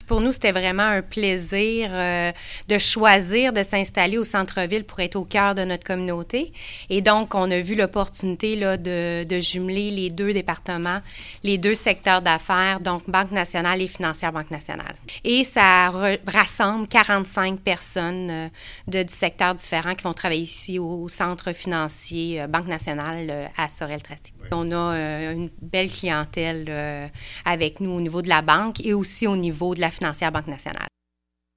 Pour nous, c'était vraiment un plaisir de choisir de s'installer au centre-ville pour être au cœur de notre communauté. Et donc, on a vu l'opportunité là, de jumeler les deux départements, les deux secteurs d'affaires, donc Banque nationale et Financière Banque nationale. Et ça rassemble 45 personnes de 10 secteurs différents qui vont travailler ici au centre financier Banque nationale à Sorel-Tracy. On a une belle clientèle avec nous au niveau de la banque et aussi au niveau de la Financière Banque nationale.